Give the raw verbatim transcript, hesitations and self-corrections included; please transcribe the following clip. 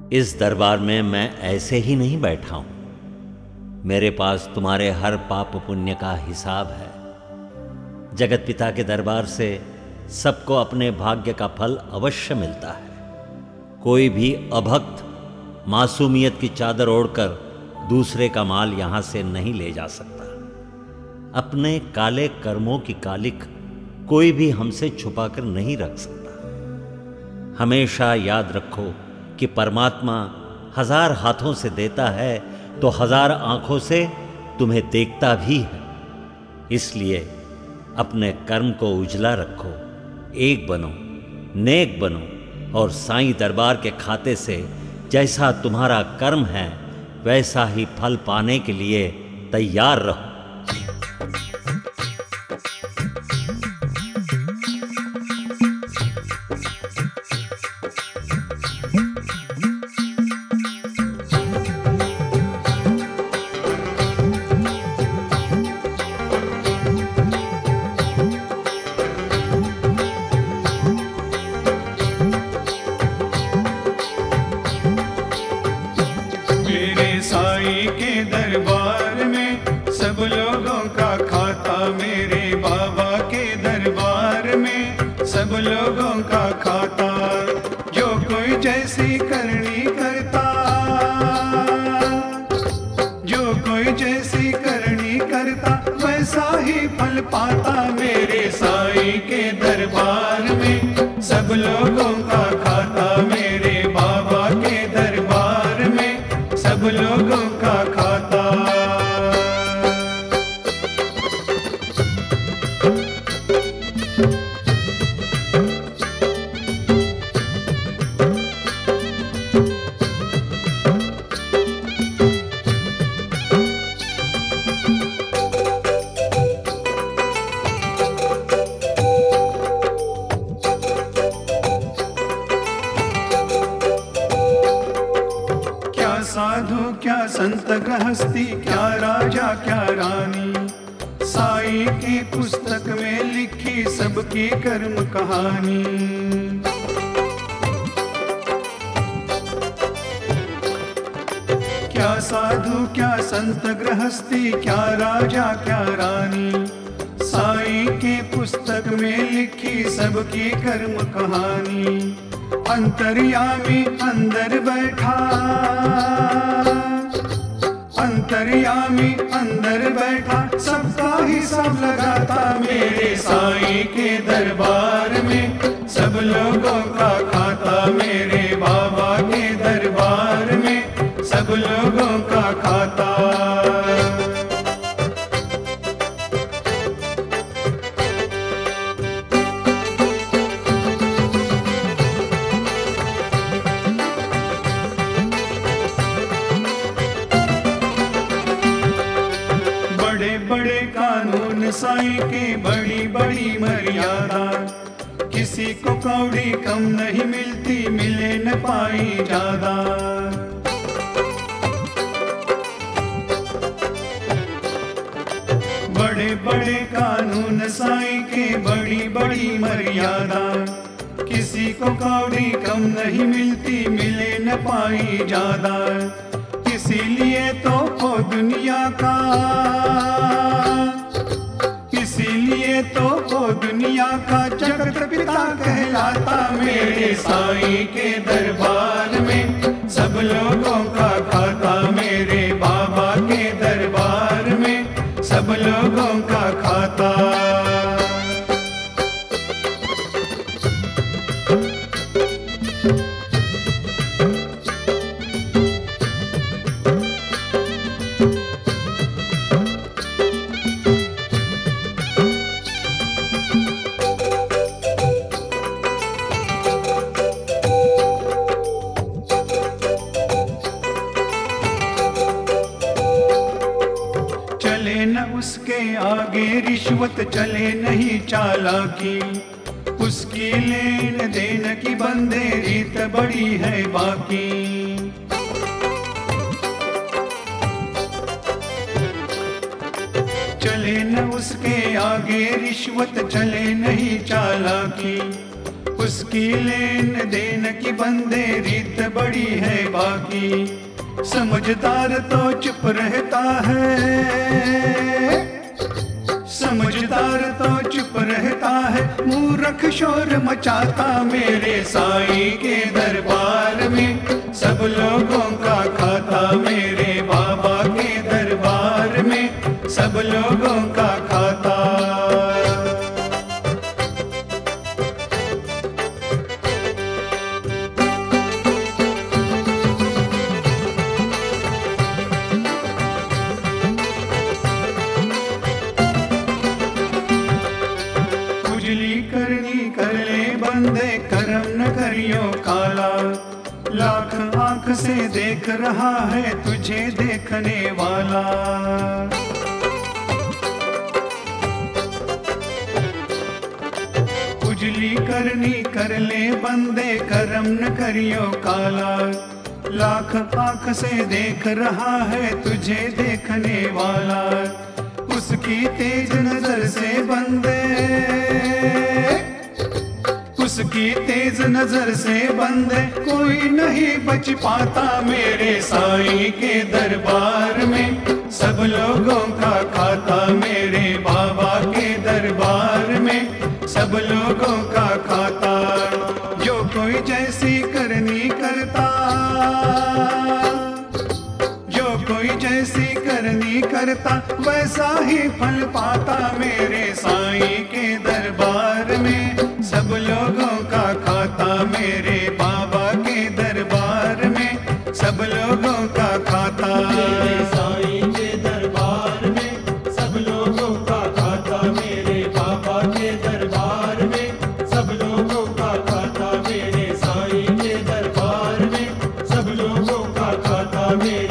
इस दरबार में मैं ऐसे ही नहीं बैठा हूं। मेरे पास तुम्हारे हर पाप पुण्य का हिसाब है। जगत पिता के दरबार से सबको अपने भाग्य का फल अवश्य मिलता है। कोई भी अभक्त मासूमियत की चादर ओढ़कर दूसरे का माल यहां से नहीं ले जा सकता। अपने काले कर्मों की कालिक कोई भी हमसे छुपाकर नहीं रख सकता। हमेशा याद रखो कि परमात्मा हजार हाथों से देता है तो हजार आंखों से तुम्हें देखता भी है। इसलिए अपने कर्म को उजला रखो, एक बनो, नेक बनो और साईं दरबार के खाते से जैसा तुम्हारा कर्म है वैसा ही फल पाने के लिए तैयार रहो। साईं के दरबार में सब लोगों का खाता, मेरे बाबा के दरबार में सब लोगों का खाता। जो कोई जैसी करनी करता, जो कोई जैसी करनी करता वैसा ही फल पाता। मेरे साईं के दरबार में सब लोगों का खाता, मेरे बाबा के दरबार में सब लोगों का खाता। साधु क्या संत गृहस्थी, क्या राजा क्या रानी, साईं की पुस्तक में लिखी सबकी कर्म कहानी। क्या साधु क्या संत गृहस्थी, क्या राजा क्या रानी, साईं की पुस्तक में लिखी सबकी कर्म कहानी। अंतर्यामी अंदर बैठा, अंतर्यामी अंदर बैठा सबका हिसाब लगाता। मेरे साईं के दरबार में सब लोगों का खाता, मेरे बाबा के दरबार में सब लोगों का खाता। बड़े कानून साईं की बड़ी बड़ी मर्यादा, किसी को कौड़ी कम नहीं मिलती, मिले न पाई ज्यादा। बड़े बड़े कानून साईं के बड़ी बड़ी मर्यादा, किसी को कौड़ी कम नहीं मिलती, मिले न पाई ज्यादा। इसीलिए तो वो दुनिया का, इसीलिए तो वो दुनिया का जगत पिता कहलाता। मेरे साईं के दरबार में सब लोगों का खाता, मेरे बाबा के दरबार में सब लोगों का खाता। चले न उसके आगे रिश्वत, चले नहीं चालाकी, उसकी लेन देन की बंदे रीत बड़ी है बाकी। चले न उसके आगे रिश्वत, चले नहीं चालाकी, उसकी लेन देन की बंदे रीत बड़ी है बाकी। समझदार तो चुप रहता है, समझदार तो चुप रहता है, मूर्ख शोर मचाता मेरे साईं के दरबार में। सब लोगों का खाता मेरे बाबा के दरबार में, सब लोगों का खाता। करनी कर ले बंदे, करम न करियो काला। लाख आंख से देख रहा है तुझे देखने वाला। उजली करनी कर ले बंदे, करम न करियो काला। लाख आंख से देख रहा है तुझे देखने वाला। उसकी तेज नजर से बंदे, उसकी तेज नजर से बंदे, कोई नहीं बच पाता मेरे साईं के दरबार में। सब लोगों का खाता मेरे बाबा के दरबार में, सब लोगों का खाता। जो कोई जैसी करनी करता, जो कोई जैसी करनी करता, वैसा ही फल पाता मेरे साईं के दरबार में। सब लोगों का खाता मेरे बाबा के दरबार में, सब लोगों का खाता मेरे साईं के दरबार में। सब लोगों का खाता मेरे बाबा के दरबार में, सब लोगों का खाता मेरे साईं के दरबार में, सब लोगों का खाता मेरे